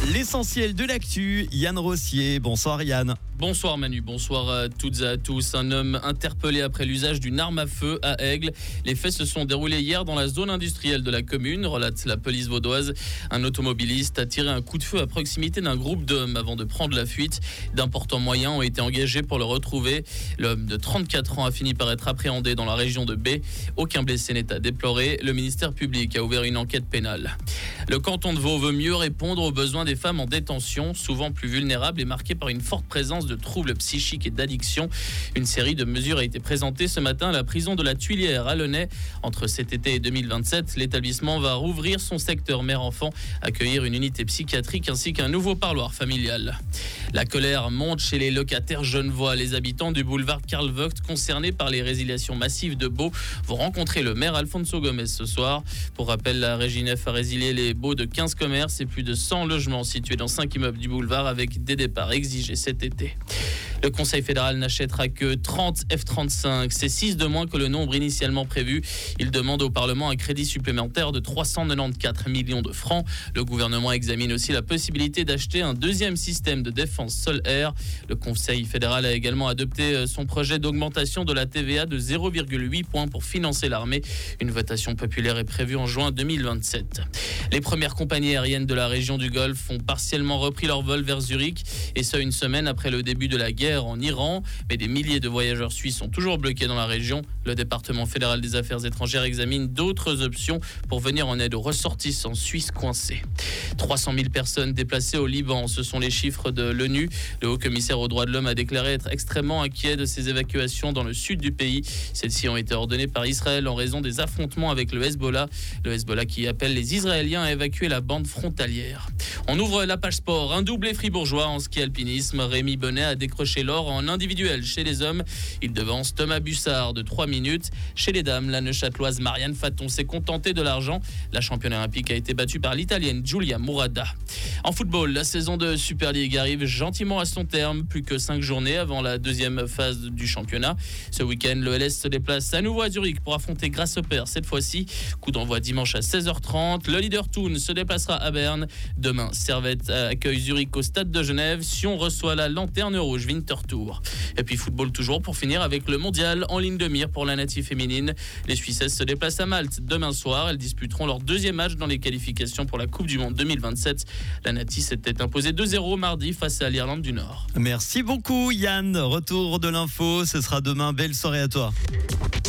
L'essentiel de l'actu, Yann Rossier. Bonsoir Yann. Bonsoir Manu, bonsoir à toutes et à tous. Un homme interpellé après l'usage d'une arme à feu à Aigle. Les faits se sont déroulés hier dans la zone industrielle de la commune, relate la police vaudoise. Un automobiliste a tiré un coup de feu à proximité d'un groupe d'hommes avant de prendre la fuite. D'importants moyens ont été engagés pour le retrouver. L'homme de 34 ans a fini par être appréhendé dans la région de B. Aucun blessé n'est à déplorer. Le ministère public a ouvert une enquête pénale. Le canton de Vaud veut mieux répondre aux besoins des femmes en détention, souvent plus vulnérables et marquées par une forte présence de troubles psychiques et d'addiction. Une série de mesures a été présentée ce matin à la prison de la Tuilière à Launay. Entre cet été et 2027, l'établissement va rouvrir son secteur mère-enfant, accueillir une unité psychiatrique ainsi qu'un nouveau parloir familial. La colère monte chez les locataires genevois. Les habitants du boulevard Karl Vogt concernés par les résiliations massives de baux vont rencontrer le maire Alfonso Gomez ce soir. Pour rappel, la Régie 9 a résilié les baux de 15 commerces et plus de 100 logements situés dans 5 immeubles du boulevard avec des départs exigés cet été. Le Conseil fédéral n'achètera que 30 F-35. C'est 6 de moins que le nombre initialement prévu. Il demande au Parlement un crédit supplémentaire de 394 millions de francs. Le gouvernement examine aussi la possibilité d'acheter un deuxième système de défense sol-air. Le Conseil fédéral a également adopté son projet d'augmentation de la TVA de 0,8 points pour financer l'armée. Une votation populaire est prévue en juin 2027. Les premières compagnies aériennes de la région du Golfe ont partiellement repris leur vol vers Zurich, et ce une semaine après le début de la guerre en Iran. Mais des milliers de voyageurs suisses sont toujours bloqués dans la région. Le département fédéral des affaires étrangères examine d'autres options pour venir en aide aux ressortissants suisses coincés. 300 000 personnes déplacées au Liban, ce sont les chiffres de l'ONU. Le haut-commissaire aux droits de l'homme a déclaré être extrêmement inquiet de ces évacuations dans le sud du pays. Celles-ci ont été ordonnées par Israël en raison des affrontements avec le Hezbollah. Le Hezbollah qui appelle les Israéliens à évacuer la bande frontalière. On ouvre la page sport. Un doublé fribourgeois en ski alpinisme. Rémi Bonnet a décroché l'or en individuel chez les hommes. Il devance Thomas Bussard de 3 minutes. Chez les dames, la Neuchâteloise Marianne Faton s'est contentée de l'argent. La championne olympique a été battue par l'Italienne Giulia Murada. En football, la saison de Super League arrive gentiment à son terme. Plus que 5 journées avant la deuxième phase du championnat. Ce week-end, le LS se déplace à nouveau à Zurich pour affronter Grasshopper cette fois-ci. Coup d'envoi dimanche à 16h30. Le leader Thun se déplacera à Berne. Demain, Servette accueille Zurich au stade de Genève. Sion reçoit la Lanterne Rouge Winterthur. Et puis football toujours pour finir avec le mondial en ligne de mire pour la native féminine. Les Suissesses se déplacent à Malte demain soir. Elles disputeront leur deuxième match dans les qualifications pour la Coupe du Monde 2027. La Nati s'était imposée 2-0 mardi face à l'Irlande du Nord. Merci beaucoup Yann. Retour de l'info, ce sera demain. Belle soirée à toi.